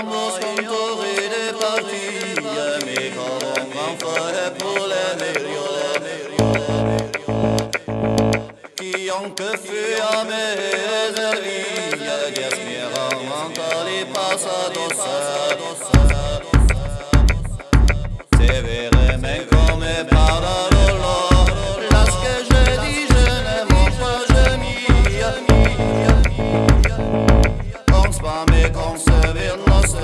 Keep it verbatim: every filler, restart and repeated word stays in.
Vamos con torre de partida, mais quand on grand frère pour les millions qui ont que fait à mes hervilles, Dios me remonta les passados. C'est vrai, mais comme par